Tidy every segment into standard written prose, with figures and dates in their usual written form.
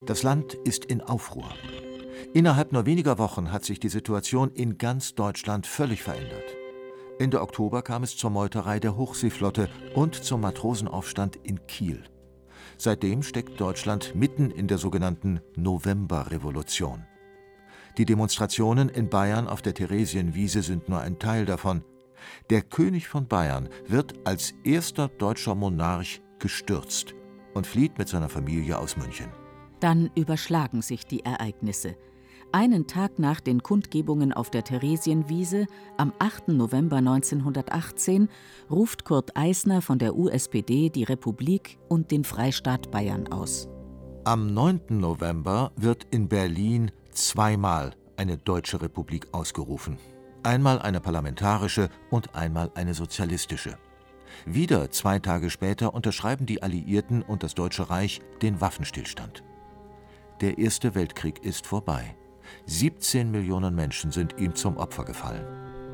Das Land ist in Aufruhr. Innerhalb nur weniger Wochen hat sich die Situation in ganz Deutschland völlig verändert. Ende Oktober kam es zur Meuterei der Hochseeflotte und zum Matrosenaufstand in Kiel. Seitdem steckt Deutschland mitten in der sogenannten Novemberrevolution. Die Demonstrationen in Bayern auf der Theresienwiese sind nur ein Teil davon. Der König von Bayern wird als erster deutscher Monarch gestürzt und flieht mit seiner Familie aus München. Dann überschlagen sich die Ereignisse. Einen Tag nach den Kundgebungen auf der Theresienwiese, am 8. November 1918, ruft Kurt Eisner von der USPD die Republik und den Freistaat Bayern aus. Am 9. November wird in Berlin zweimal eine deutsche Republik ausgerufen. Einmal eine parlamentarische und einmal eine sozialistische. Wieder 2 Tage später unterschreiben die Alliierten und das Deutsche Reich den Waffenstillstand. Der Erste Weltkrieg ist vorbei. 17 Millionen Menschen sind ihm zum Opfer gefallen.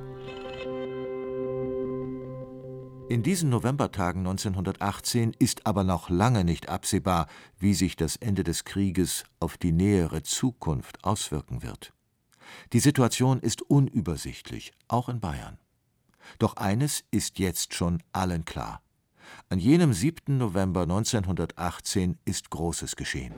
In diesen Novembertagen 1918 ist aber noch lange nicht absehbar, wie sich das Ende des Krieges auf die nähere Zukunft auswirken wird. Die Situation ist unübersichtlich, auch in Bayern. Doch eines ist jetzt schon allen klar: An jenem 7. November 1918 ist Großes geschehen.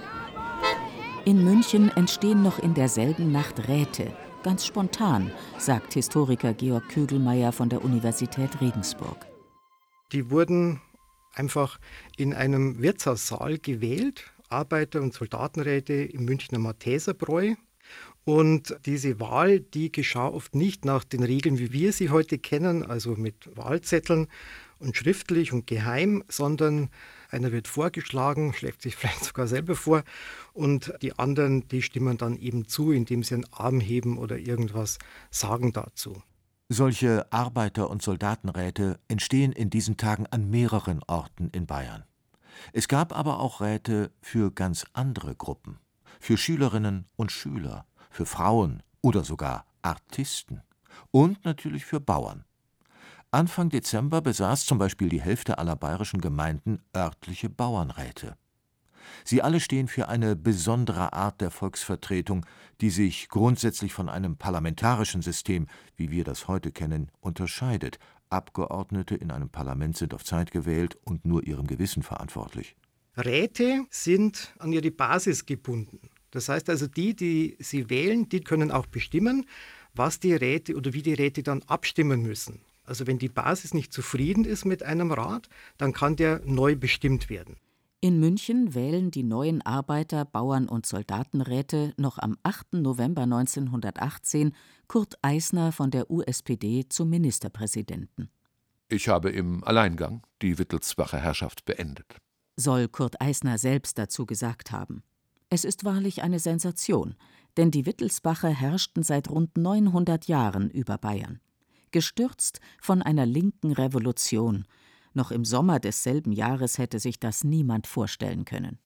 In München entstehen noch in derselben Nacht Räte. Ganz spontan, sagt Historiker Georg Kögelmeier von der Universität Regensburg. Die wurden einfach in einem Wirtshaussaal gewählt, Arbeiter- und Soldatenräte im Münchner Malteserbräu. Und diese Wahl, die geschah oft nicht nach den Regeln, wie wir sie heute kennen, also mit Wahlzetteln und schriftlich und geheim, sondern einer wird vorgeschlagen, schlägt sich vielleicht sogar selber vor, und die anderen, die stimmen dann eben zu, indem sie einen Arm heben oder irgendwas sagen dazu. Solche Arbeiter- und Soldatenräte entstehen in diesen Tagen an mehreren Orten in Bayern. Es gab aber auch Räte für ganz andere Gruppen, für Schülerinnen und Schüler, für Frauen oder sogar Artisten und natürlich für Bauern. Anfang Dezember besaß zum Beispiel die Hälfte aller bayerischen Gemeinden örtliche Bauernräte. Sie alle stehen für eine besondere Art der Volksvertretung, die sich grundsätzlich von einem parlamentarischen System, wie wir das heute kennen, unterscheidet. Abgeordnete in einem Parlament sind auf Zeit gewählt und nur ihrem Gewissen verantwortlich. Räte sind an ihre Basis gebunden. Das heißt also, die sie wählen, die können auch bestimmen, was die Räte oder wie die Räte dann abstimmen müssen. Also wenn die Basis nicht zufrieden ist mit einem Rat, dann kann der neu bestimmt werden. In München wählen die neuen Arbeiter-, Bauern- und Soldatenräte noch am 8. November 1918 Kurt Eisner von der USPD zum Ministerpräsidenten. Ich habe im Alleingang die Wittelsbacher Herrschaft beendet, Soll Kurt Eisner selbst dazu gesagt haben. Es ist wahrlich eine Sensation, denn die Wittelsbacher herrschten seit rund 900 Jahren über Bayern. Gestürzt von einer linken Revolution. Noch im Sommer desselben Jahres hätte sich das niemand vorstellen können.